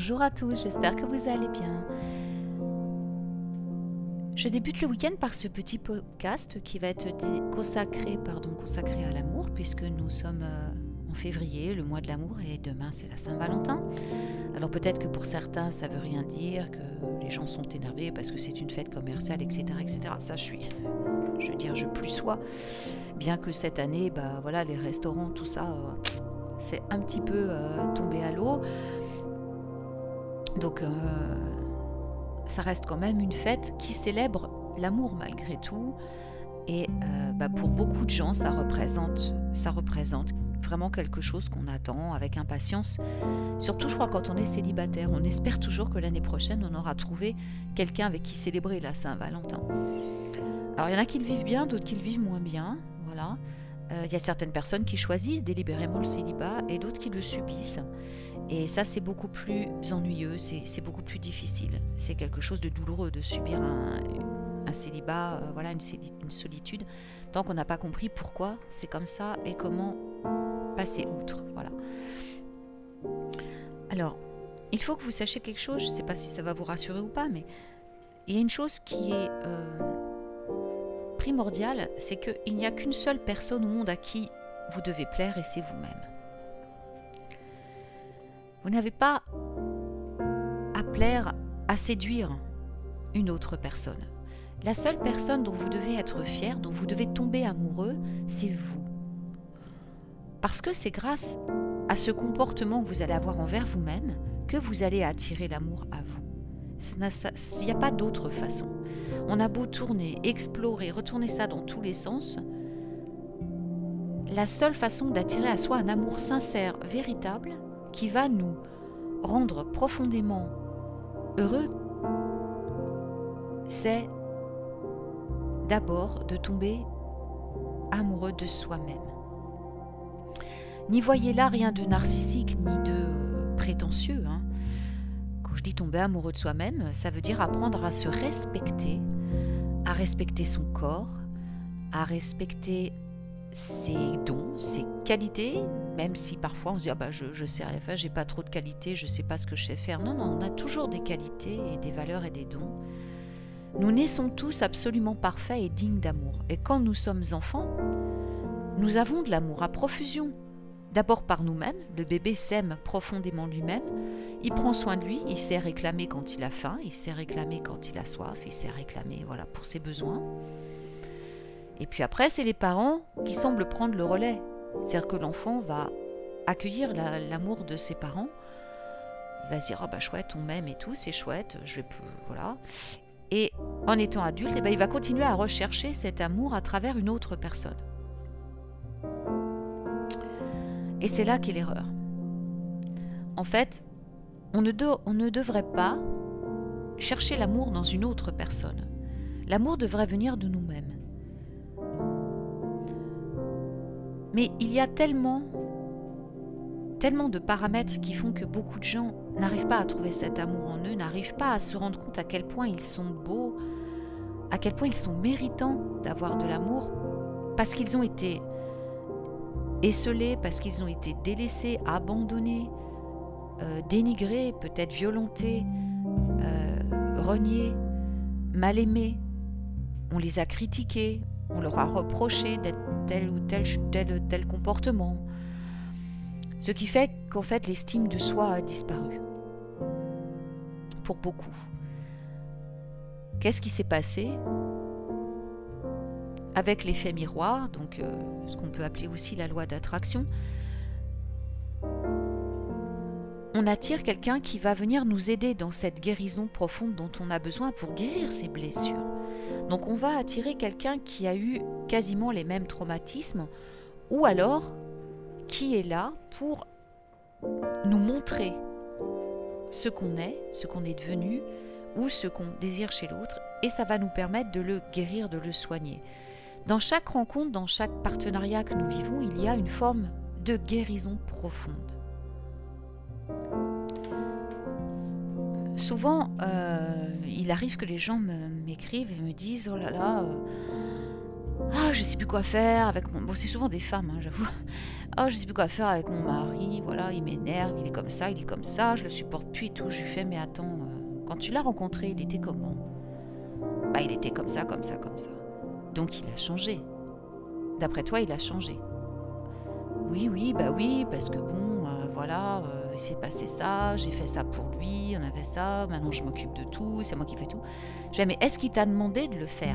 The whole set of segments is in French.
Bonjour à tous, j'espère que vous allez bien. Je débute le week-end par ce petit podcast qui va être consacré à l'amour, puisque nous sommes en février, le mois de l'amour, et demain c'est la Saint-Valentin. Alors peut-être que pour certains ça veut rien dire, que les gens sont énervés parce que c'est une fête commerciale, etc. etc. Ça je plus sois. Bien que cette année, les restaurants, tout ça, c'est un petit peu tombé à l'eau. Donc ça reste quand même une fête qui célèbre l'amour malgré tout. Et pour beaucoup de gens, ça représente vraiment quelque chose qu'on attend avec impatience. Surtout, je crois, quand on est célibataire. On espère toujours que l'année prochaine, on aura trouvé quelqu'un avec qui célébrer la Saint-Valentin. Alors, il y en a qui le vivent bien, d'autres qui le vivent moins bien. Voilà. Il y a certaines personnes qui choisissent délibérément le célibat et d'autres qui le subissent. Et ça, c'est beaucoup plus ennuyeux, c'est beaucoup plus difficile. C'est quelque chose de douloureux de subir un célibat, une solitude, tant qu'on n'a pas compris pourquoi c'est comme ça et comment passer outre. Voilà. Alors, il faut que vous sachiez quelque chose, je ne sais pas si ça va vous rassurer ou pas, mais il y a une chose qui est primordiale, c'est qu'il n'y a qu'une seule personne au monde à qui vous devez plaire, et c'est vous-même. Vous n'avez pas à plaire, à séduire une autre personne. La seule personne dont vous devez être fier, dont vous devez tomber amoureux, c'est vous. Parce que c'est grâce à ce comportement que vous allez avoir envers vous-même que vous allez attirer l'amour à vous. Il n'y a pas d'autre façon. On a beau tourner, explorer, retourner ça dans tous les sens. La seule façon d'attirer à soi un amour sincère, véritable, qui va nous rendre profondément heureux, c'est d'abord de tomber amoureux de soi-même. N'y voyez là rien de narcissique ni de prétentieux. Quand je dis tomber amoureux de soi-même, ça veut dire apprendre à se respecter, à respecter son corps, à respecter ses dons, ses qualités, même si parfois on se dit je sais rien faire, j'ai pas trop de qualités, je sais pas ce que je sais faire. Non, on a toujours des qualités et des valeurs et des dons. Nous naissons tous absolument parfaits et dignes d'amour. Et quand nous sommes enfants, nous avons de l'amour à profusion. D'abord par nous-mêmes, le bébé s'aime profondément lui-même, il prend soin de lui, il sait réclamer quand il a faim, il sait réclamer quand il a soif, il sait réclamer pour ses besoins. Et puis après, c'est les parents qui semblent prendre le relais. C'est-à-dire que l'enfant va accueillir l'amour de ses parents. Il va se dire chouette, on m'aime et tout, c'est chouette, voilà. Et en étant adulte, il va continuer à rechercher cet amour à travers une autre personne. Et c'est là qu'est l'erreur. En fait, on ne devrait pas chercher l'amour dans une autre personne. L'amour devrait venir de nous-mêmes. Mais il y a tellement de paramètres qui font que beaucoup de gens n'arrivent pas à trouver cet amour en eux, n'arrivent pas à se rendre compte à quel point ils sont beaux, à quel point ils sont méritants d'avoir de l'amour, parce qu'ils ont été esseulés, parce qu'ils ont été délaissés, abandonnés, dénigrés, peut-être violentés, reniés, mal aimés. On les a critiqués, on leur a reproché d'être tel ou tel comportement. Ce qui fait qu'en fait l'estime de soi a disparu. Pour beaucoup. Qu'est-ce qui s'est passé avec l'effet miroir, donc ce qu'on peut appeler aussi la loi d'attraction? On attire quelqu'un qui va venir nous aider dans cette guérison profonde dont on a besoin pour guérir ses blessures. Donc on va attirer quelqu'un qui a eu quasiment les mêmes traumatismes, ou alors qui est là pour nous montrer ce qu'on est devenu, ou ce qu'on désire chez l'autre, et ça va nous permettre de le guérir, de le soigner. Dans chaque rencontre, dans chaque partenariat que nous vivons, il y a une forme de guérison profonde. Souvent, il arrive que les gens m'écrivent et me disent « Oh là là, je sais plus quoi faire avec mon... » Bon, c'est souvent des femmes, j'avoue. Ah, je sais plus quoi faire avec mon mari, voilà, il m'énerve, il est comme ça, je le supporte plus et tout. Je lui fais, mais attends, quand tu l'as rencontré, il était comment? Bah, il était comme ça, comme ça, comme ça. Donc il a changé. D'après toi, il a changé. Oui, oui, bah oui, parce que bon, voilà, il s'est passé ça, j'ai fait ça pour lui, on a fait ça, maintenant je m'occupe de tout, c'est moi qui fais tout. Je dis, mais est-ce qu'il t'a demandé de le faire?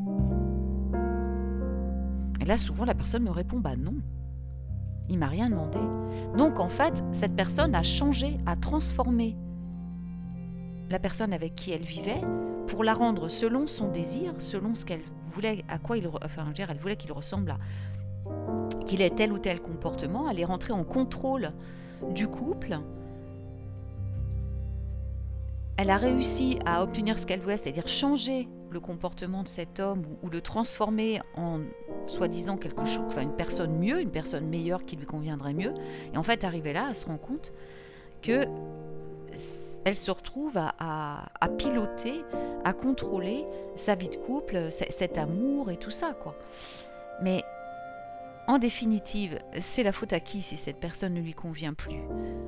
Et là, souvent, la personne me répond, bah non, il m'a rien demandé. Donc en fait, cette personne a changé, a transformé la personne avec qui elle vivait pour la rendre selon son désir, selon ce qu'elle voulait, à quoi il, enfin, je veux dire, elle voulait qu'il ressemble à, qu'il ait tel ou tel comportement. Elle est rentrée en contrôle du couple. Elle a réussi à obtenir ce qu'elle voulait, c'est-à-dire changer le comportement de cet homme ou le transformer en soi-disant quelque chose, enfin une personne mieux, une personne meilleure qui lui conviendrait mieux. Et en fait, arrivée là, elle se rend compte que elle se retrouve à piloter, à contrôler sa vie de couple, cet amour et tout ça, quoi. Mais en définitive, c'est la faute à qui si cette personne ne lui convient plus?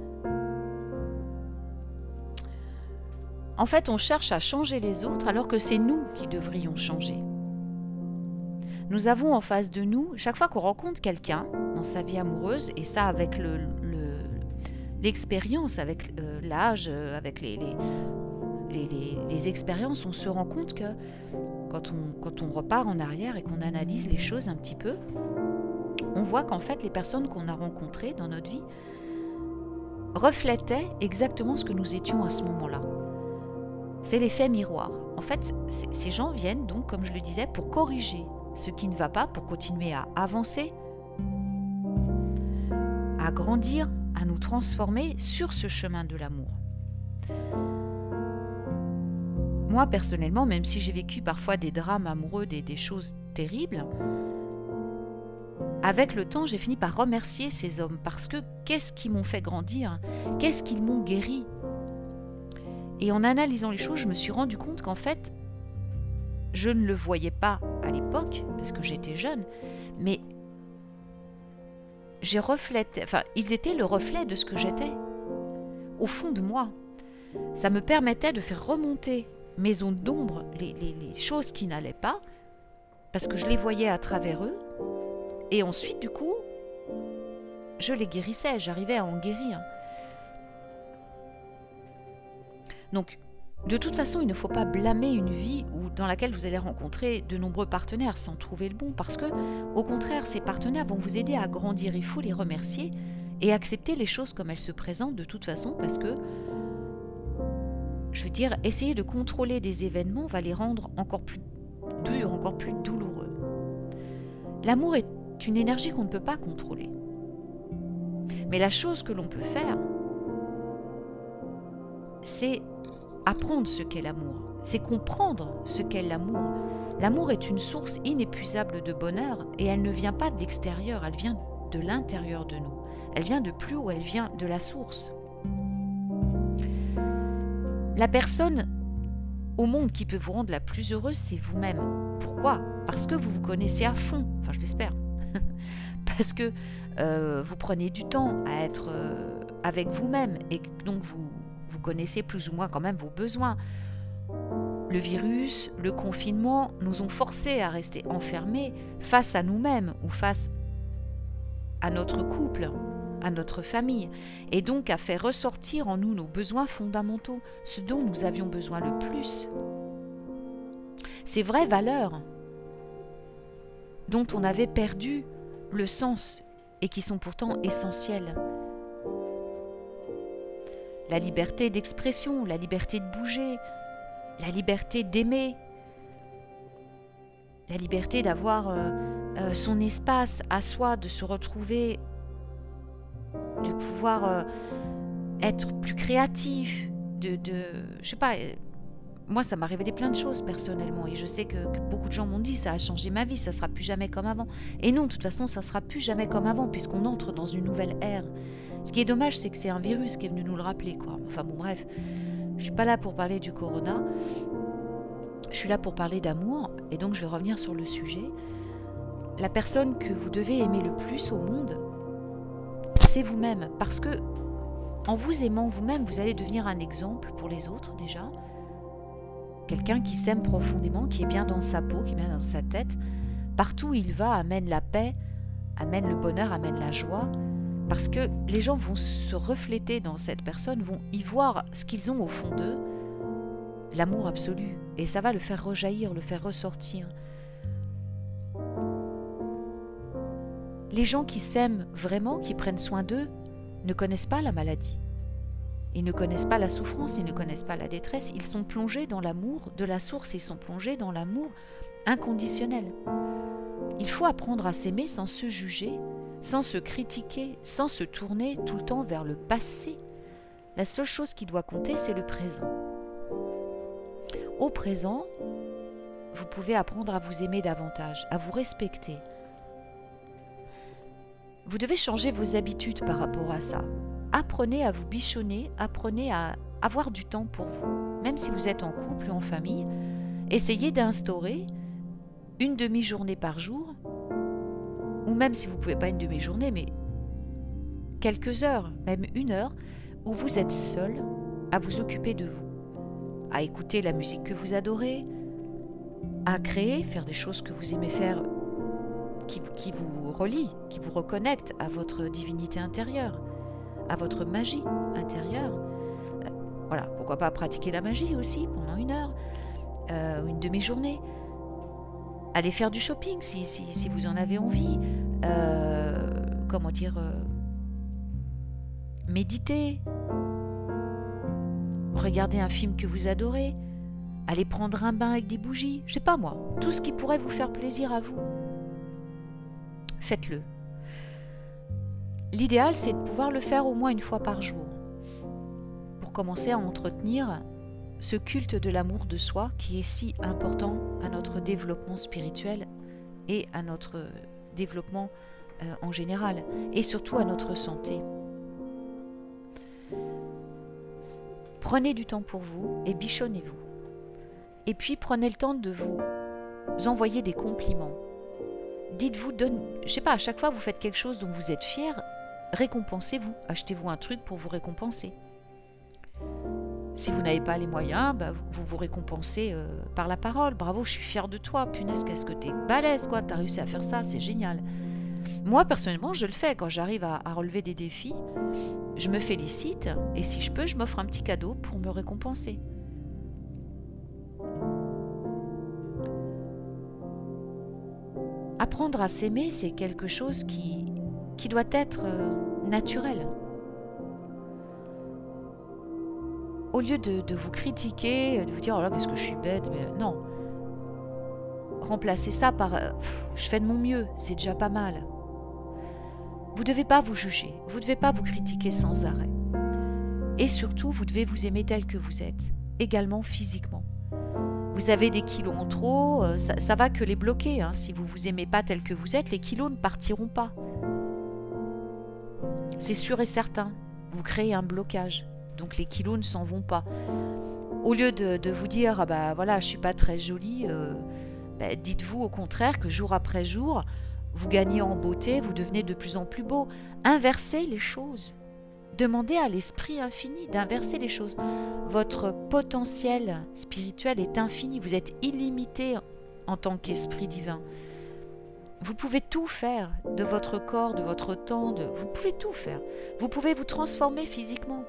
En fait, on cherche à changer les autres alors que c'est nous qui devrions changer. Nous avons en face de nous, chaque fois qu'on rencontre quelqu'un dans sa vie amoureuse, et ça avec l'expérience, avec l'âge, avec les expériences, on se rend compte que quand on repart en arrière et qu'on analyse les choses un petit peu, on voit qu'en fait les personnes qu'on a rencontrées dans notre vie reflétaient exactement ce que nous étions à ce moment-là. C'est l'effet miroir. En fait, ces gens viennent donc, comme je le disais, pour corriger ce qui ne va pas, pour continuer à avancer, à grandir, à nous transformer sur ce chemin de l'amour. Moi, personnellement, même si j'ai vécu parfois des drames amoureux, des choses terribles, avec le temps, j'ai fini par remercier ces hommes parce que qu'est-ce qu'ils m'ont fait grandir? Qu'est-ce qu'ils m'ont guéri? Et en analysant les choses, je me suis rendu compte qu'en fait, je ne le voyais pas à l'époque, parce que j'étais jeune, mais ils étaient le reflet de ce que j'étais, au fond de moi. Ça me permettait de faire remonter mes ondes d'ombre, les choses qui n'allaient pas, parce que je les voyais à travers eux, et ensuite, du coup, je les guérissais, j'arrivais à en guérir. Donc, de toute façon, il ne faut pas blâmer une vie dans laquelle vous allez rencontrer de nombreux partenaires sans trouver le bon, parce que, au contraire, ces partenaires vont vous aider à grandir. Il faut les remercier et accepter les choses comme elles se présentent de toute façon, parce que, je veux dire, essayer de contrôler des événements va les rendre encore plus durs, encore plus douloureux. L'amour est une énergie qu'on ne peut pas contrôler. Mais la chose que l'on peut faire, c'est apprendre ce qu'est l'amour, c'est comprendre ce qu'est l'amour. L'amour est une source inépuisable de bonheur et elle ne vient pas de l'extérieur, elle vient de l'intérieur de nous. Elle vient de plus haut, elle vient de la source. La personne au monde qui peut vous rendre la plus heureuse, c'est vous-même. Pourquoi? Parce que vous vous connaissez à fond, enfin je l'espère. Parce que vous prenez du temps à être avec vous-même et donc vous connaissez plus ou moins quand même vos besoins. Le virus, le confinement nous ont forcés à rester enfermés face à nous-mêmes ou face à notre couple, à notre famille, et donc à faire ressortir en nous nos besoins fondamentaux, ce dont nous avions besoin le plus. Ces vraies valeurs dont on avait perdu le sens et qui sont pourtant essentielles. La liberté d'expression, la liberté de bouger, la liberté d'aimer, la liberté d'avoir son espace à soi, de se retrouver, de pouvoir être plus créatif, je sais pas, moi ça m'a révélé plein de choses personnellement et je sais que beaucoup de gens m'ont dit ça a changé ma vie, ça sera plus jamais comme avant. Et non, de toute façon ça sera plus jamais comme avant puisqu'on entre dans une nouvelle ère. Ce qui est dommage, c'est que c'est un virus qui est venu nous le rappeler, quoi. Enfin bon, bref, je suis pas là pour parler du corona, je suis là pour parler d'amour, et donc je vais revenir sur le sujet. La personne que vous devez aimer le plus au monde, c'est vous-même. Parce que en vous aimant vous-même, vous allez devenir un exemple pour les autres déjà. Quelqu'un qui s'aime profondément, qui est bien dans sa peau, qui est bien dans sa tête. Partout où il va, amène la paix, amène le bonheur, amène la joie. Parce que les gens vont se refléter dans cette personne, vont y voir ce qu'ils ont au fond d'eux, l'amour absolu. Et ça va le faire rejaillir, le faire ressortir. Les gens qui s'aiment vraiment, qui prennent soin d'eux, ne connaissent pas la maladie. Ils ne connaissent pas la souffrance, ils ne connaissent pas la détresse. Ils sont plongés dans l'amour de la source, ils sont plongés dans l'amour inconditionnel. Il faut apprendre à s'aimer sans se juger, sans se critiquer, sans se tourner tout le temps vers le passé. La seule chose qui doit compter, c'est le présent. Au présent, vous pouvez apprendre à vous aimer davantage, à vous respecter. Vous devez changer vos habitudes par rapport à ça. Apprenez à vous bichonner, apprenez à avoir du temps pour vous. Même si vous êtes en couple ou en famille, essayez d'instaurer une demi-journée par jour, ou même si vous ne pouvez pas une demi-journée, mais quelques heures, même 1 heure, où vous êtes seul à vous occuper de vous, à écouter la musique que vous adorez, à créer, faire des choses que vous aimez faire, qui vous relient, qui vous reconnectent à votre divinité intérieure, à votre magie intérieure. Voilà, pourquoi pas pratiquer la magie aussi pendant 1 heure, une demi-journée. Allez faire du shopping si vous en avez envie. Méditer. Regardez un film que vous adorez. Allez prendre un bain avec des bougies. Je sais pas moi, tout ce qui pourrait vous faire plaisir à vous. Faites-le. L'idéal, c'est de pouvoir le faire au moins 1 fois par jour pour commencer à entretenir ce culte de l'amour de soi qui est si important à notre développement spirituel et à notre développement en général, et surtout à notre santé. Prenez du temps pour vous et bichonnez-vous. Et puis prenez le temps de vous envoyer des compliments. Dites-vous, je sais pas, à chaque fois que vous faites quelque chose dont vous êtes fier, récompensez-vous, achetez-vous un truc pour vous récompenser. Si vous n'avez pas les moyens, vous vous récompensez par la parole. Bravo, je suis fière de toi. Punaise, qu'est-ce que t'es balèze, quoi. T'as réussi à faire ça, c'est génial. Moi, personnellement, je le fais. Quand j'arrive à relever des défis, je me félicite. Et si je peux, je m'offre un petit cadeau pour me récompenser. Apprendre à s'aimer, c'est quelque chose qui doit être naturel. Au lieu de vous critiquer, de vous dire « Oh là, qu'est-ce que je suis bête », mais non. Remplacez ça par « Je fais de mon mieux, c'est déjà pas mal ». Vous ne devez pas vous juger, vous ne devez pas vous critiquer sans arrêt. Et surtout, vous devez vous aimer tel que vous êtes, également physiquement. Vous avez des kilos en trop, ça va que les bloquer. Hein. Si vous ne vous aimez pas tel que vous êtes, les kilos ne partiront pas. C'est sûr et certain, vous créez un blocage. Donc les kilos ne s'en vont pas. Au lieu de vous dire « Ah bah voilà, je suis pas très jolie », dites-vous au contraire que jour après jour, vous gagnez en beauté, vous devenez de plus en plus beau. Inversez les choses. Demandez à l'esprit infini d'inverser les choses. Votre potentiel spirituel est infini. Vous êtes illimité en tant qu'esprit divin. Vous pouvez tout faire de votre corps, de votre temps. Vous pouvez tout faire. Vous pouvez vous transformer physiquement.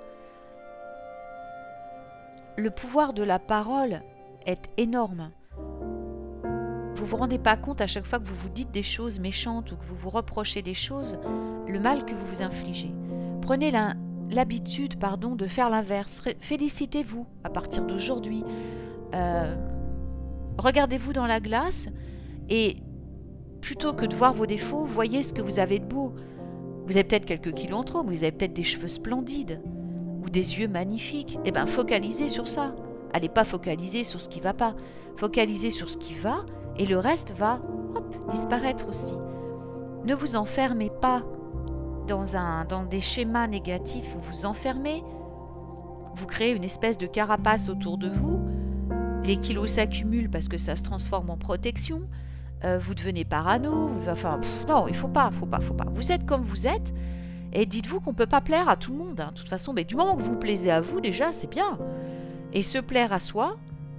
Le pouvoir de la parole est énorme. Vous ne vous rendez pas compte à chaque fois que vous vous dites des choses méchantes ou que vous vous reprochez des choses, le mal que vous vous infligez. Prenez l'habitude de faire l'inverse. Félicitez-vous à partir d'aujourd'hui. Regardez-vous dans la glace et plutôt que de voir vos défauts, voyez ce que vous avez de beau. Vous avez peut-être quelques kilos en trop, mais vous avez peut-être des cheveux splendides ou des yeux magnifiques. Eh bien, focalisez sur ça. Allez pas focaliser sur ce qui ne va pas. Focalisez sur ce qui va et le reste va disparaître aussi. Ne vous enfermez pas dans des schémas négatifs où vous enfermez. Vous créez une espèce de carapace autour de vous. Les kilos s'accumulent parce que ça se transforme en protection. Vous devenez parano. Non, il faut pas. Vous êtes comme vous êtes. Et dites-vous qu'on ne peut pas plaire à tout le monde. Hein. De toute façon, mais du moment que vous plaisez à vous, déjà, c'est bien. Et se plaire à soi,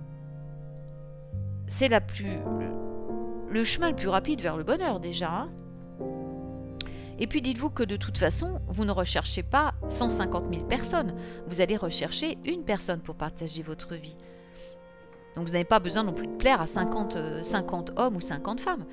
c'est le chemin le plus rapide vers le bonheur, déjà. Hein. Et puis dites-vous que de toute façon, vous ne recherchez pas 150 000 personnes. Vous allez rechercher une personne pour partager votre vie. Donc vous n'avez pas besoin non plus de plaire à 50 hommes ou 50 femmes.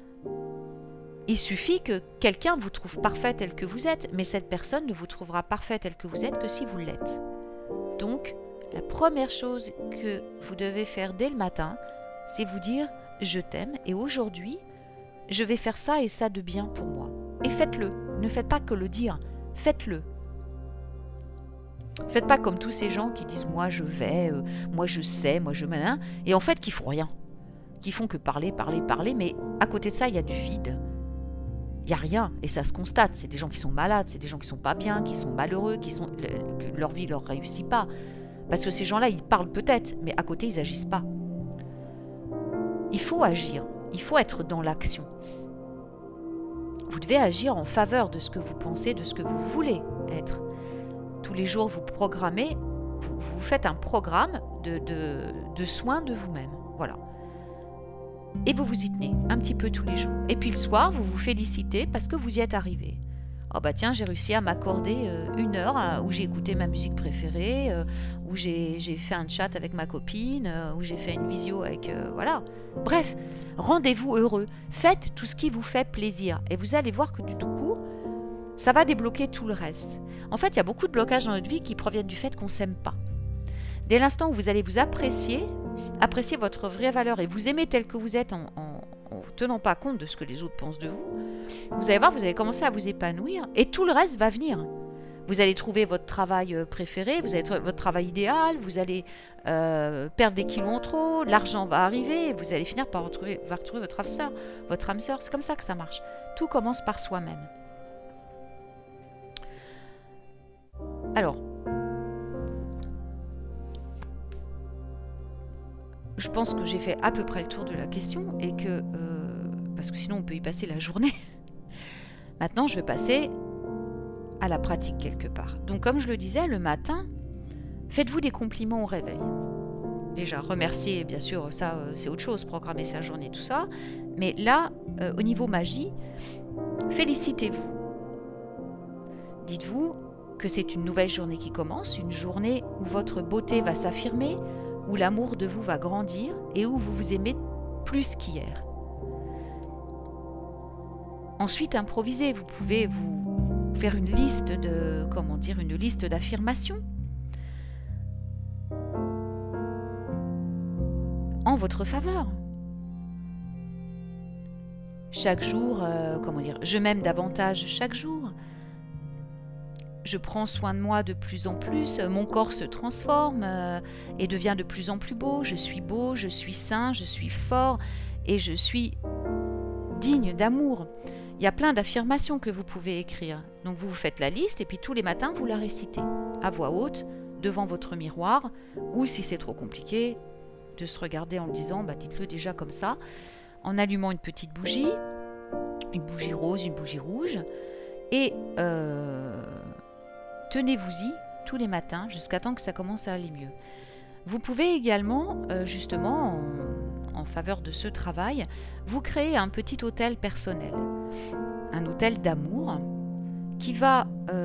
Il suffit que quelqu'un vous trouve parfait tel que vous êtes, mais cette personne ne vous trouvera parfait tel que vous êtes que si vous l'êtes. Donc, la première chose que vous devez faire dès le matin, c'est vous dire « je t'aime et aujourd'hui, je vais faire ça et ça de bien pour moi ». Et faites-le. Ne faites pas que le dire, faites-le. Faites pas comme tous ces gens qui disent « moi je vais, moi je sais, moi je malin » et en fait qui font rien. Qui font que parler, mais à côté de ça, il y a du vide. Il n'y a rien, et ça se constate. C'est des gens qui sont malades, c'est des gens qui sont pas bien, qui sont malheureux, que leur vie ne leur réussit pas. Parce que ces gens-là, ils parlent peut-être, mais à côté, ils n'agissent pas. Il faut agir, il faut être dans l'action. Vous devez agir en faveur de ce que vous pensez, de ce que vous voulez être. Tous les jours, vous programmez, vous faites un programme de soins de vous-même. Voilà. Et vous vous y tenez un petit peu tous les jours. Et puis le soir, vous vous félicitez parce que vous y êtes arrivé. Oh bah tiens, j'ai réussi à m'accorder 1 heure où j'ai écouté ma musique préférée, où j'ai fait un chat avec ma copine, où j'ai fait une visio avec... voilà. Bref, rendez-vous heureux. Faites tout ce qui vous fait plaisir. Et vous allez voir que du tout coup, ça va débloquer tout le reste. En fait, il y a beaucoup de blocages dans notre vie qui proviennent du fait qu'on ne s'aime pas. Dès l'instant où vous allez vous apprécier votre vraie valeur et vous aimer tel que vous êtes en tenant pas compte de ce que les autres pensent de vous, vous allez voir, vous allez commencer à vous épanouir et tout le reste va venir. Vous allez trouver votre travail préféré, vous allez trouver votre travail idéal, vous allez perdre des kilos en trop, l'argent va arriver et vous allez finir par retrouver votre âme sœur. C'est comme ça que ça marche. Tout commence par soi-même. Alors, je pense que j'ai fait à peu près le tour de la question et que, parce que sinon on peut y passer la journée. Maintenant, je vais passer à la pratique quelque part. Donc, comme je le disais, le matin, faites-vous des compliments au réveil. Déjà, remercier, bien sûr, ça c'est autre chose, programmer sa journée, tout ça. Mais là, au niveau magie, félicitez-vous. Dites-vous que c'est une nouvelle journée qui commence, une journée où votre beauté va s'affirmer, où l'amour de vous va grandir et où vous vous aimez plus qu'hier. Ensuite, improvisez. Vous pouvez vous faire une liste une liste d'affirmations en votre faveur. Chaque jour, je m'aime davantage chaque jour. Je prends soin de moi de plus en plus, mon corps se transforme et devient de plus en plus beau, je suis sain, je suis fort et je suis digne d'amour. Il y a plein d'affirmations que vous pouvez écrire. Donc vous faites la liste et puis tous les matins vous la récitez à voix haute, devant votre miroir, ou si c'est trop compliqué, de se regarder en le disant, dites-le déjà comme ça, en allumant une petite bougie, une bougie rose, une bougie rouge, et tenez-vous-y tous les matins jusqu'à temps que ça commence à aller mieux. Vous pouvez également, justement, en faveur de ce travail, vous créer un petit hôtel personnel, un hôtel d'amour qui va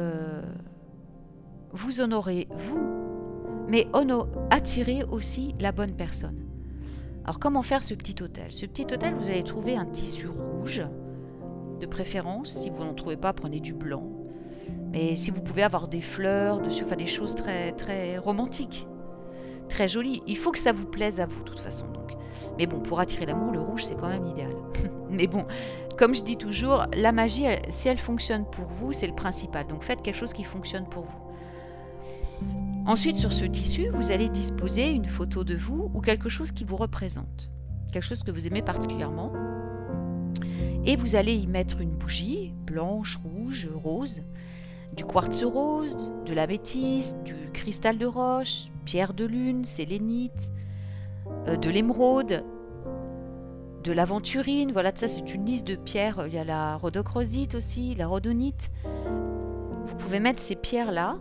vous honorer, vous, mais attirer aussi la bonne personne. Alors, comment faire ce petit hôtel? Ce petit hôtel, vous allez trouver un tissu rouge, de préférence. Si vous n'en trouvez pas, prenez du blanc. Mais si vous pouvez avoir des fleurs dessus, enfin des choses très, très romantiques, très jolies. Il faut que ça vous plaise à vous, de toute façon. Donc. Mais bon, pour attirer l'amour, le rouge, c'est quand même l'idéal. Mais bon, comme je dis toujours, la magie, si elle fonctionne pour vous, c'est le principal. Donc faites quelque chose qui fonctionne pour vous. Ensuite, sur ce tissu, vous allez disposer une photo de vous ou quelque chose qui vous représente. Quelque chose que vous aimez particulièrement. Et vous allez y mettre une bougie, blanche, rouge, rose, du quartz rose, de l'améthyste, du cristal de roche, pierre de lune, sélénite, de l'émeraude, de l'aventurine. Voilà, ça c'est une liste de pierres. Il y a la rhodochrosite aussi, la rhodonite, pouvez mettre ces pierres-là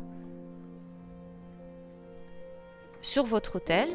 sur votre autel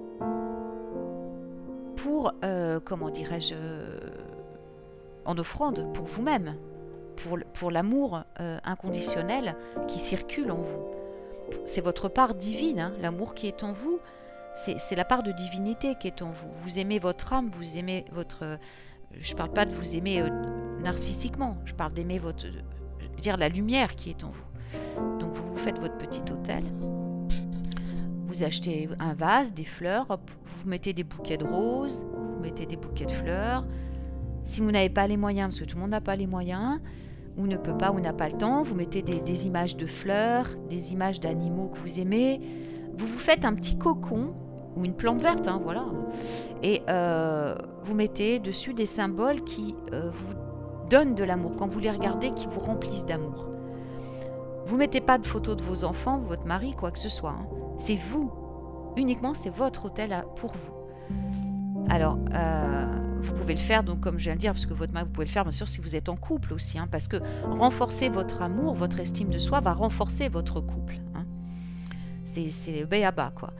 pour, comment dirais-je, en offrande pour vous-même, pour l'amour inconditionnel qui circule en vous. C'est votre part divine, hein, l'amour qui est en vous, c'est la part de divinité qui est en vous. Vous aimez votre âme, vous aimez votre... je ne parle pas de vous aimer narcissiquement, je parle d'aimer votre... dire la lumière qui est en vous. Donc vous faites votre petit autel, vous achetez un vase, des fleurs, hop, vous mettez des bouquets de roses, vous mettez des bouquets de fleurs. Si vous n'avez pas les moyens, parce que tout le monde n'a pas les moyens, ou ne peut pas, ou n'a pas le temps, vous mettez des images de fleurs, des images d'animaux que vous aimez. Vous vous faites un petit cocon, ou une plante verte, hein, voilà. Et vous mettez dessus des symboles qui vous donnent de l'amour, quand vous les regardez, qui vous remplissent d'amour. Vous ne mettez pas de photos de vos enfants, votre mari, quoi que ce soit. Hein. C'est vous, uniquement, c'est votre autel pour vous. Alors, vous pouvez le faire, donc comme je viens de dire, parce que votre mari, vous pouvez le faire, bien sûr, si vous êtes en couple aussi, hein, parce que renforcer votre amour, votre estime de soi va renforcer votre couple. Hein. C'est le b.a.-ba, quoi.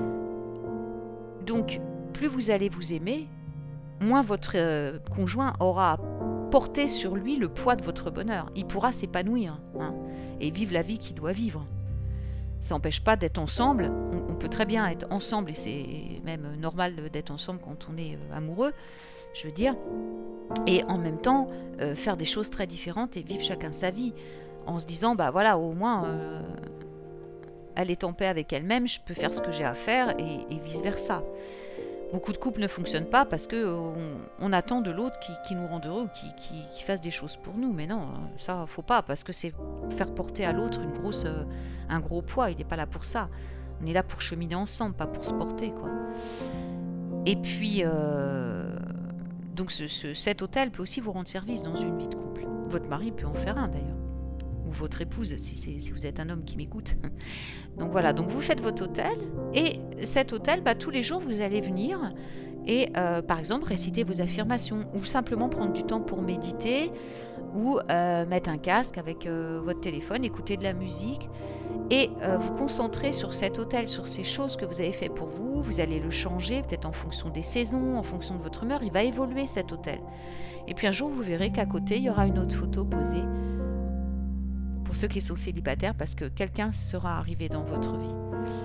Donc, plus vous allez vous aimer, moins votre conjoint aura porté sur lui le poids de votre bonheur. Il pourra s'épanouir, hein, et vivre la vie qu'il doit vivre. Ça n'empêche pas d'être ensemble. On peut très bien être ensemble, et c'est même normal d'être ensemble quand on est amoureux, je veux dire. Et en même temps, faire des choses très différentes et vivre chacun sa vie, en se disant, bah voilà, au moins, elle est en paix avec elle-même, je peux faire ce que j'ai à faire, et vice-versa. Beaucoup de couples ne fonctionnent pas parce qu'on attend de l'autre qui nous rende heureux, qui fasse des choses pour nous. Mais non, ça, faut pas, parce que c'est faire porter à l'autre un gros poids. Il n'est pas là pour ça. On est là pour cheminer ensemble, pas pour se porter, quoi. Et puis, donc cet autel peut aussi vous rendre service dans une vie de couple. Votre mari peut en faire un, d'ailleurs. Ou votre épouse, si vous êtes un homme qui m'écoute. Donc voilà, donc vous faites votre autel, et cet autel, bah, tous les jours, vous allez venir et, par exemple, réciter vos affirmations, ou simplement prendre du temps pour méditer, ou mettre un casque avec votre téléphone, écouter de la musique, et vous concentrer sur cet autel, sur ces choses que vous avez fait pour vous. Vous allez le changer, peut-être en fonction des saisons, en fonction de votre humeur, il va évoluer cet autel. Et puis un jour, vous verrez qu'à côté, il y aura une autre photo posée, pour ceux qui sont célibataires, parce que quelqu'un sera arrivé dans votre vie.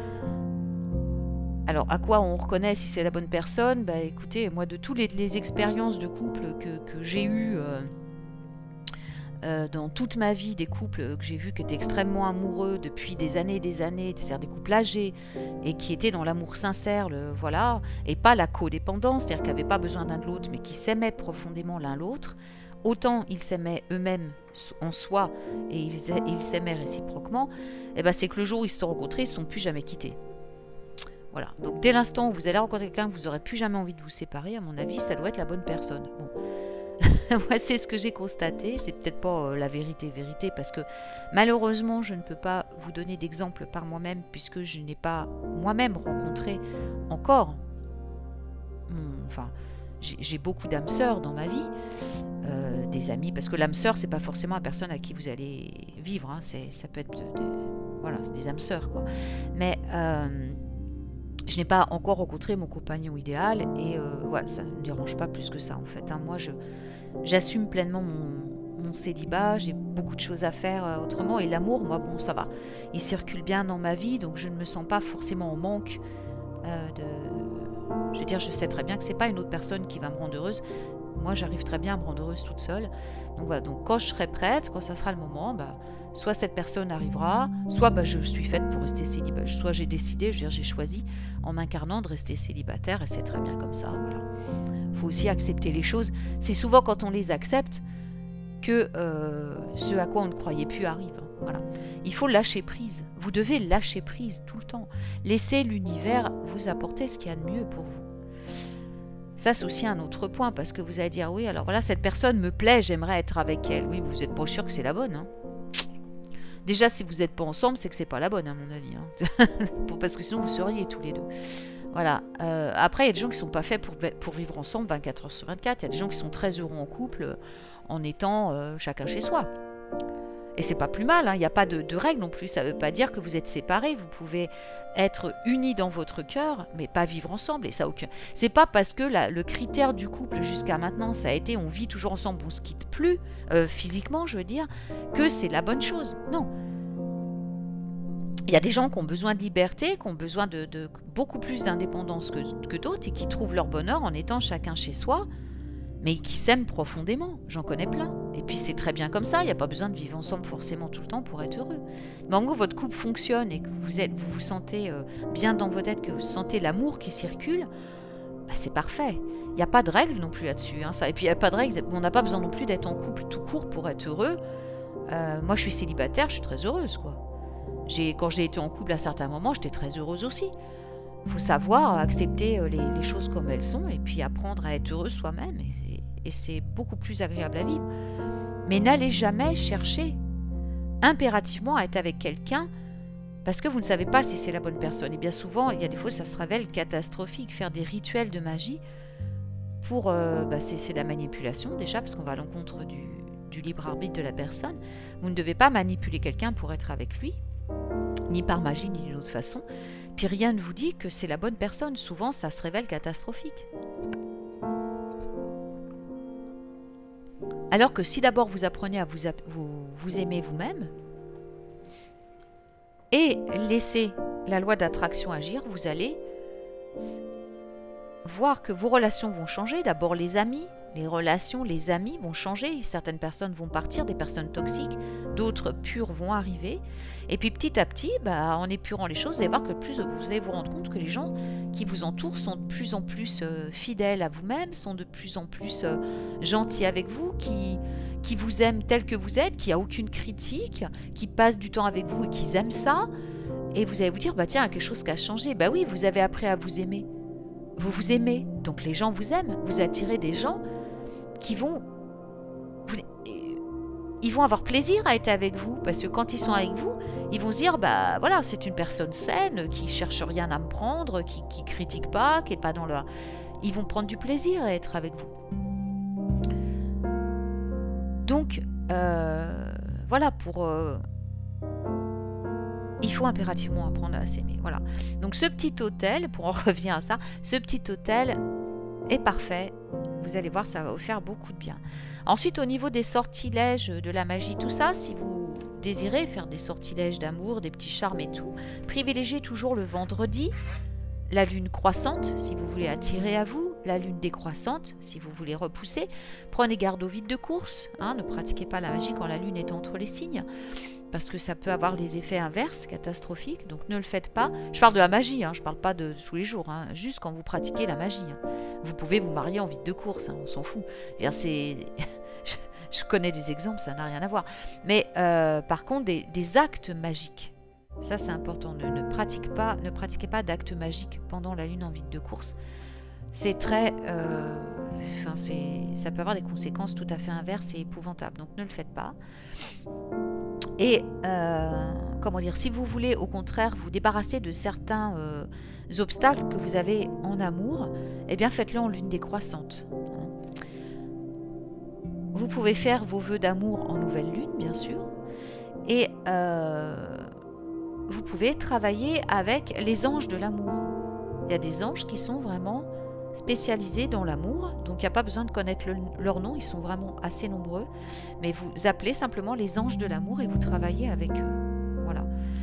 Alors, à quoi on reconnaît si c'est la bonne personne? Bah, écoutez, moi, de toutes les expériences de couple que j'ai eues dans toute ma vie, des couples que j'ai vus qui étaient extrêmement amoureux depuis des années, c'est-à-dire des couples âgés, et qui étaient dans l'amour sincère, voilà, et pas la codépendance, c'est-à-dire qui n'avaient pas besoin l'un de l'autre, mais qui s'aimaient profondément l'un l'autre. Autant ils s'aimaient eux-mêmes en soi, et ils s'aimaient réciproquement, et ben c'est que le jour où ils se sont rencontrés, ils ne se sont plus jamais quittés. Voilà. Donc dès l'instant où vous allez rencontrer quelqu'un que vous n'aurez plus jamais envie de vous séparer, à mon avis, ça doit être la bonne personne. Bon. Moi, c'est ce que j'ai constaté. C'est peut-être pas la vérité, parce que malheureusement, je ne peux pas vous donner d'exemple par moi-même, puisque je n'ai pas moi-même rencontré encore. Enfin, j'ai beaucoup d'âmes sœurs dans ma vie. Des amis, parce que l'âme sœur, c'est pas forcément la personne à qui vous allez vivre, hein. Ça peut être voilà, c'est des âmes sœurs, quoi. Mais je n'ai pas encore rencontré mon compagnon idéal, et voilà, ça ne me dérange pas plus que ça, en fait, hein. Moi, j'assume pleinement mon célibat, j'ai beaucoup de choses à faire autrement, et l'amour, moi, bon, ça va, il circule bien dans ma vie, donc je ne me sens pas forcément en manque je veux dire, je sais très bien que c'est pas une autre personne qui va me rendre heureuse. Moi, j'arrive très bien à me rendre heureuse toute seule. Donc voilà, donc quand je serai prête, quand ça sera le moment, bah, soit cette personne arrivera, soit bah, je suis faite pour rester célibataire, soit j'ai décidé, je veux dire, j'ai choisi en m'incarnant de rester célibataire, et c'est très bien comme ça. Voilà. Faut aussi accepter les choses. C'est souvent quand on les accepte que ce à quoi on ne croyait plus arrive. Voilà. Il faut lâcher prise. Vous devez lâcher prise tout le temps. Laissez l'univers vous apporter ce qu'il y a de mieux pour vous. Ça, c'est aussi un autre point, parce que vous allez dire, oui, alors voilà, cette personne me plaît, j'aimerais être avec elle. Oui, vous n'êtes pas sûr que c'est la bonne, hein. Déjà, si vous n'êtes pas ensemble, c'est que c'est pas la bonne, à mon avis, hein. Parce que sinon, vous seriez tous les deux. Voilà. Après, il y a des gens qui ne sont pas faits pour vivre ensemble 24 heures sur 24. Il y a des gens qui sont très heureux en couple en étant chacun chez soi. Et c'est pas plus mal, hein, il n'y a pas de règle non plus. Ça ne veut pas dire que vous êtes séparés. Vous pouvez être unis dans votre cœur, mais pas vivre ensemble. Et ça aucun. C'est pas parce que le critère du couple jusqu'à maintenant, ça a été on vit toujours ensemble, on se quitte plus physiquement, je veux dire, que c'est la bonne chose. Non. Il y a des gens qui ont besoin de liberté, qui ont besoin de beaucoup plus d'indépendance que d'autres et qui trouvent leur bonheur en étant chacun chez soi, mais qui s'aiment profondément. J'en connais plein. Et puis c'est très bien comme ça, il n'y a pas besoin de vivre ensemble forcément tout le temps pour être heureux. Mais en gros, votre couple fonctionne et que vous vous sentez bien dans votre tête, que vous sentez l'amour qui circule, bah c'est parfait. Il n'y a pas de règle non plus là-dessus. Hein, ça. Et puis il n'y a pas de règle, on n'a pas besoin non plus d'être en couple tout court pour être heureux. Moi je suis célibataire, je suis très heureuse, quoi. Quand j'ai été en couple à certains moments, j'étais très heureuse aussi. Il faut savoir accepter les choses comme elles sont et puis apprendre à être heureux soi-même. Et c'est beaucoup plus agréable à vivre. Mais n'allez jamais chercher impérativement à être avec quelqu'un parce que vous ne savez pas si c'est la bonne personne. Et bien souvent, il y a des fois, ça se révèle catastrophique. Faire des rituels de magie, c'est de la manipulation déjà, parce qu'on va à l'encontre du libre arbitre de la personne. Vous ne devez pas manipuler quelqu'un pour être avec lui, ni par magie, ni d'une autre façon. Puis rien ne vous dit que c'est la bonne personne. Souvent, ça se révèle catastrophique. Alors que si d'abord vous apprenez à vous aimer vous-même et laisser la loi d'attraction agir, vous allez voir que vos relations vont changer. D'abord les amis, les amis vont changer. Certaines personnes vont partir, des personnes toxiques, d'autres pures vont arriver. Et puis petit à petit, en épurant les choses, vous allez voir que vous allez vous rendre compte que les gens qui vous entourent sont de plus en plus fidèles à vous-même, sont de plus en plus gentils avec vous, qui vous aiment tel que vous êtes, qui n'a aucune critique, qui passent du temps avec vous et qui aiment ça. Et vous allez vous dire, tiens, il y a quelque chose qui a changé. Oui, vous avez appris à vous aimer. Vous vous aimez, donc les gens vous aiment. Vous attirez des gens qui vont avoir plaisir à être avec vous, parce que quand ils sont avec vous, ils vont se dire, voilà, c'est une personne saine, qui cherche rien à me prendre, qui critique pas, qui est pas dans leur... Ils vont prendre du plaisir à être avec vous. Donc, voilà, il faut impérativement apprendre à s'aimer. Voilà. Donc ce petit hôtel, pour en revenir à ça, ce petit hôtel est parfait. Vous allez voir, ça va vous faire beaucoup de bien. Ensuite, au niveau des sortilèges, de la magie, tout ça, si vous désirez faire des sortilèges d'amour, des petits charmes et tout, privilégiez toujours le vendredi, la lune croissante, si vous voulez attirer à vous, la lune décroissante, si vous voulez repousser. Prenez garde aux vides de course, hein, ne pratiquez pas la magie quand la lune est entre les signes, parce que ça peut avoir des effets inverses, catastrophiques, donc ne le faites pas. Je parle de la magie, hein, je ne parle pas de tous les jours, hein, juste quand vous pratiquez la magie. Hein. Vous pouvez vous marier en vide de course, hein, on s'en fout. Je connais des exemples, ça n'a rien à voir. Mais par contre, des actes magiques, ça c'est important. Ne pratiquez pas d'actes magiques pendant la lune en vide de course. C'est très... ça peut avoir des conséquences tout à fait inverses et épouvantables. Donc ne le faites pas. Et si vous voulez au contraire vous débarrasser de certains obstacles que vous avez en amour, eh bien faites-le en lune décroissante. Vous pouvez faire vos vœux d'amour en nouvelle lune, bien sûr. Et vous pouvez travailler avec les anges de l'amour. Il y a des anges qui sont vraiment spécialisés dans l'amour, donc il n'y a pas besoin de connaître leur nom, ils sont vraiment assez nombreux, mais vous appelez simplement les anges de l'amour et vous travaillez avec eux. Voilà.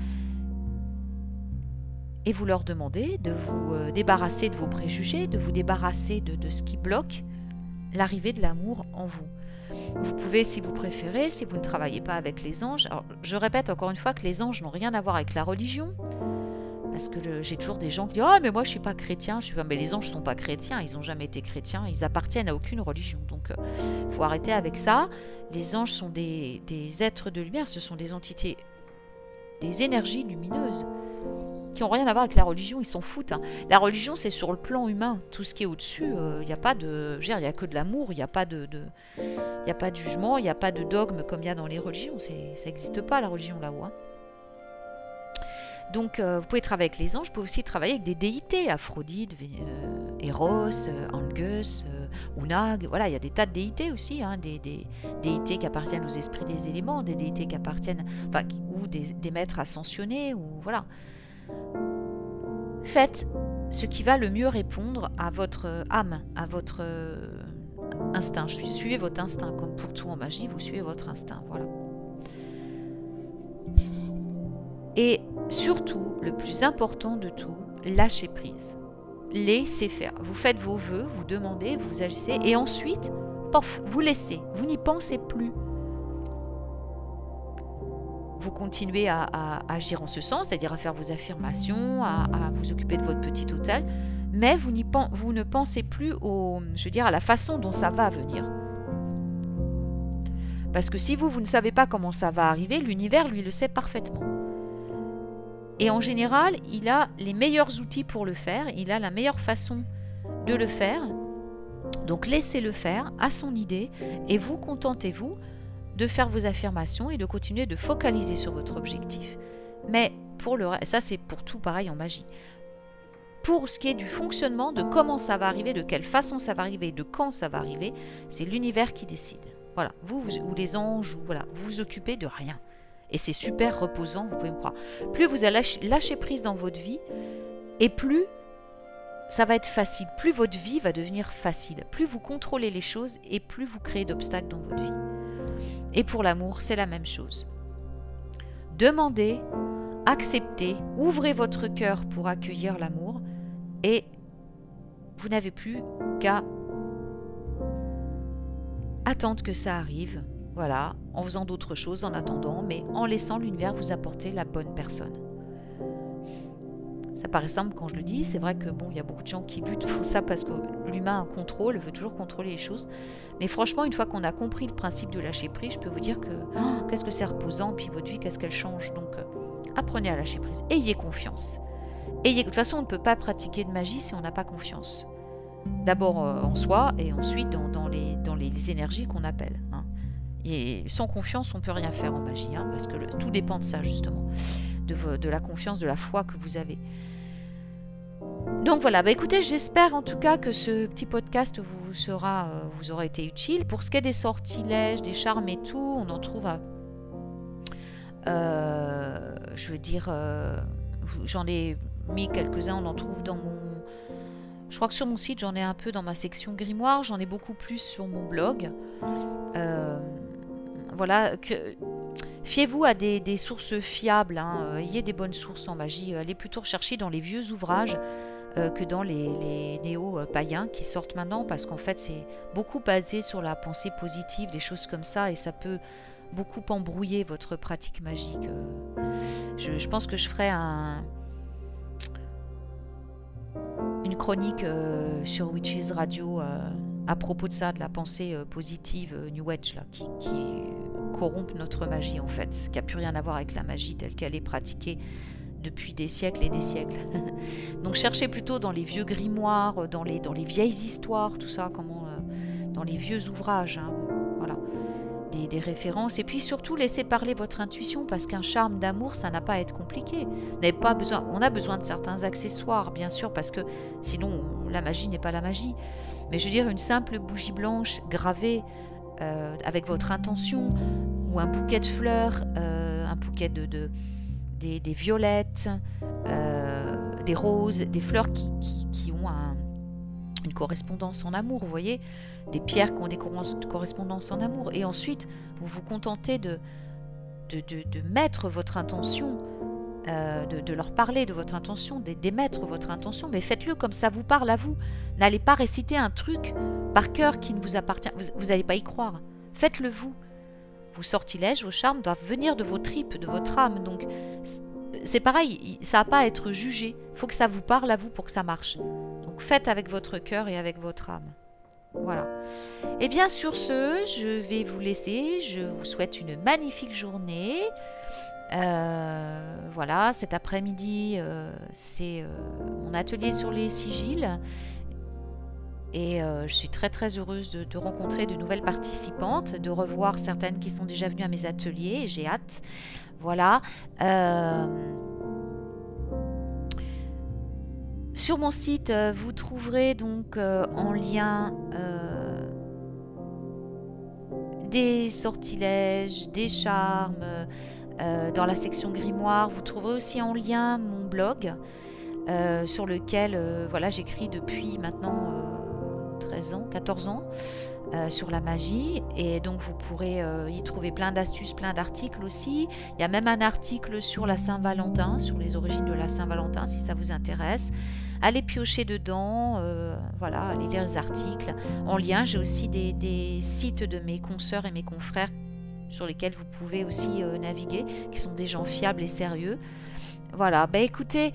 Et vous leur demandez de vous débarrasser de vos préjugés, de vous débarrasser de ce qui bloque l'arrivée de l'amour en vous. Vous pouvez, si vous préférez, si vous ne travaillez pas avec les anges, alors je répète encore une fois que les anges n'ont rien à voir avec la religion, parce que j'ai toujours des gens qui disent « Ah, mais moi je ne suis pas chrétien ». Je suis « Mais les anges ne sont pas chrétiens, ils n'ont jamais été chrétiens, ils appartiennent à aucune religion. » Donc il faut arrêter avec ça. Les anges sont des êtres de lumière, ce sont des entités, des énergies lumineuses qui n'ont rien à voir avec la religion, ils s'en foutent. Hein. La religion, c'est sur le plan humain. Tout ce qui est au-dessus, il n'y a pas de... il n'y a que de l'amour, il n'y a pas de jugement, il n'y a pas de dogme comme il y a dans les religions. Ça n'existe pas, la religion, là-haut. Hein. Donc, vous pouvez travailler avec les anges, vous pouvez aussi travailler avec des déités, Aphrodite, Eros, Angus, ou Nag, voilà, il y a des tas de déités aussi, hein, des déités qui appartiennent aux esprits des éléments, des déités qui appartiennent, enfin, ou des maîtres ascensionnés, ou voilà. Faites ce qui va le mieux répondre à votre âme, à votre instinct. Suivez votre instinct, comme pour tout en magie, vous suivez votre instinct, voilà. Et surtout, le plus important de tout, lâchez prise. Laissez faire. Vous faites vos vœux, vous demandez, vous agissez, et ensuite, pof, vous laissez. Vous n'y pensez plus. Vous continuez à agir en ce sens, c'est-à-dire à faire vos affirmations, à vous occuper de votre petit hôtel, mais vous ne pensez plus à la façon dont ça va venir. Parce que si vous ne savez pas comment ça va arriver, l'univers, lui, le sait parfaitement. Et en général, il a les meilleurs outils pour le faire, il a la meilleure façon de le faire. Donc laissez-le faire à son idée et vous contentez-vous de faire vos affirmations et de continuer de focaliser sur votre objectif. Mais pour le reste, ça c'est pour tout pareil en magie. Pour ce qui est du fonctionnement, de comment ça va arriver, de quelle façon ça va arriver, de quand ça va arriver, c'est l'univers qui décide. Voilà, vous ou les anges, vous vous occupez de rien. Et c'est super reposant, vous pouvez me croire. Plus vous allez lâcher prise dans votre vie, et plus ça va être facile. Plus votre vie va devenir facile. Plus vous contrôlez les choses, et plus vous créez d'obstacles dans votre vie. Et pour l'amour, c'est la même chose. Demandez, acceptez, ouvrez votre cœur pour accueillir l'amour, et vous n'avez plus qu'à attendre que ça arrive. Voilà, en faisant d'autres choses en attendant, mais en laissant l'univers vous apporter la bonne personne. Ça paraît simple quand je le dis, c'est vrai que bon, il y a beaucoup de gens qui luttent pour ça parce que l'humain contrôle, veut toujours contrôler les choses. Mais franchement, une fois qu'on a compris le principe de lâcher prise, je peux vous dire que qu'est-ce que c'est reposant, puis votre vie, qu'est-ce qu'elle change. Donc, apprenez à lâcher prise. Ayez confiance. De toute façon, on ne peut pas pratiquer de magie si on n'a pas confiance. D'abord en soi et ensuite dans les énergies qu'on appelle. Hein. Et sans confiance, on ne peut rien faire en magie, hein, parce que tout dépend de ça, justement, de la confiance, de la foi que vous avez. Donc voilà, écoutez, j'espère en tout cas que ce petit podcast vous aura été utile. Pour ce qui est des sortilèges, des charmes et tout, on en trouve j'en ai mis quelques-uns, on en trouve dans mon... Je crois que sur mon site, j'en ai un peu dans ma section grimoire, j'en ai beaucoup plus sur mon blog. Voilà, fiez-vous à des sources fiables, hein. Ayez des bonnes sources en magie. Allez plutôt rechercher dans les vieux ouvrages que dans les néo-païens qui sortent maintenant, parce qu'en fait, c'est beaucoup basé sur la pensée positive, des choses comme ça, et ça peut beaucoup embrouiller votre pratique magique. Je pense que je ferai une chronique sur Witches Radio à propos de ça, de la pensée positive New Age, là, qui corrompt notre magie en fait, qui n'a plus rien à voir avec la magie telle qu'elle est pratiquée depuis des siècles et des siècles. Donc cherchez plutôt dans les vieux grimoires, dans les vieilles histoires, tout ça, dans les vieux ouvrages, hein, voilà, des références. Et puis surtout laissez parler votre intuition, parce qu'un charme d'amour, ça n'a pas à être compliqué. On a besoin de certains accessoires, bien sûr, parce que sinon la magie n'est pas la magie. Mais je veux dire, une simple bougie blanche gravée avec votre intention, ou un bouquet de fleurs, un bouquet des violettes, des roses, des fleurs qui ont une correspondance en amour, vous voyez, des pierres qui ont des correspondances en amour. Et ensuite, vous vous contentez de mettre votre intention, de leur parler de votre intention, d'émettre votre intention, mais faites-le comme ça vous parle à vous. N'allez pas réciter un truc par cœur qui ne vous appartient, vous n'allez pas y croire. Faites-le vous. Vos sortilèges, vos charmes doivent venir de vos tripes, de votre âme. Donc c'est pareil, ça n'a pas à être jugé. Il faut que ça vous parle à vous pour que ça marche. Donc faites avec votre cœur et avec votre âme. Voilà. Et bien sur ce, je vais vous laisser. Je vous souhaite une magnifique journée. Voilà, cet après-midi, c'est mon atelier sur les sigils. Et je suis très très heureuse de rencontrer de nouvelles participantes, de revoir certaines qui sont déjà venues à mes ateliers. J'ai hâte. Sur mon site, vous trouverez donc en lien des sortilèges, des charmes. Dans la section grimoire, vous trouverez aussi en lien mon blog sur lequel voilà, j'écris depuis maintenant 14 ans sur la magie, et donc vous pourrez y trouver plein d'astuces, plein d'articles aussi. Il y a même un article sur la Saint-Valentin, sur les origines de la Saint-Valentin, si ça vous intéresse. Allez piocher dedans, voilà, allez lire les articles. En lien, j'ai aussi des sites de mes consoeurs et mes confrères sur lesquels vous pouvez aussi naviguer, qui sont des gens fiables et sérieux. Voilà, écoutez,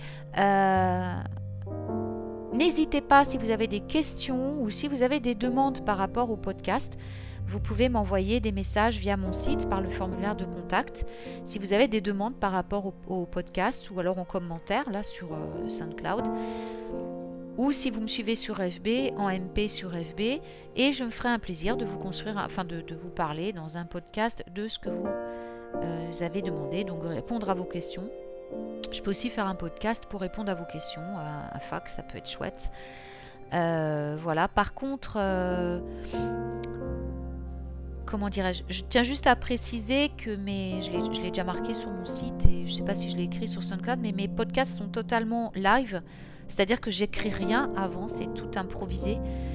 n'hésitez pas, si vous avez des questions ou si vous avez des demandes par rapport au podcast, vous pouvez m'envoyer des messages via mon site par le formulaire de contact. Si vous avez des demandes par rapport au podcast ou alors en commentaire là sur SoundCloud, ou si vous me suivez sur FB, en MP sur FB, et je me ferai un plaisir de vous de vous parler dans un podcast de ce que vous avez demandé, donc répondre à vos questions. Je peux aussi faire un podcast pour répondre à vos questions, un fax, ça peut être chouette. Voilà, par contre, comment dirais-je, je tiens juste à préciser que je l'ai déjà marqué sur mon site, et je ne sais pas si je l'ai écrit sur SoundCloud, mais mes podcasts sont totalement live. C'est-à-dire que j'écris rien avant, c'est tout improvisé.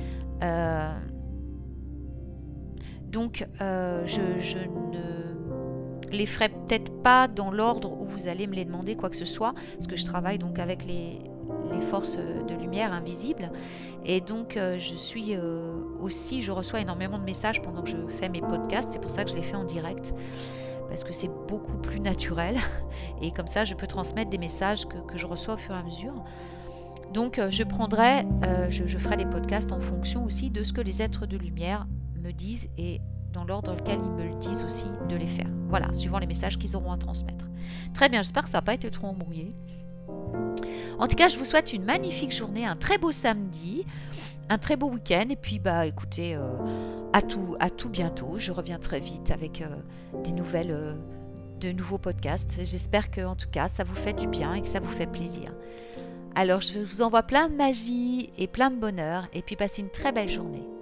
Donc, je ne les ferai peut-être pas dans l'ordre où vous allez me les demander, quoi que ce soit, parce que je travaille donc avec les forces de lumière invisibles. Et donc, je reçois énormément de messages pendant que je fais mes podcasts. C'est pour ça que je les fais en direct, parce que c'est beaucoup plus naturel. Et comme ça, je peux transmettre des messages que je reçois au fur et à mesure. Donc je ferai des podcasts en fonction aussi de ce que les êtres de lumière me disent et dans l'ordre dans lequel ils me le disent aussi de les faire. Voilà, suivant les messages qu'ils auront à transmettre. Très bien, j'espère que ça n'a pas été trop embrouillé. En tout cas, je vous souhaite une magnifique journée, un très beau samedi, un très beau week-end. Et puis, écoutez, à tout bientôt. Je reviens très vite avec de nouveaux podcasts. J'espère que, en tout cas, ça vous fait du bien et que ça vous fait plaisir. Alors, je vous envoie plein de magie et plein de bonheur, et puis passez une très belle journée.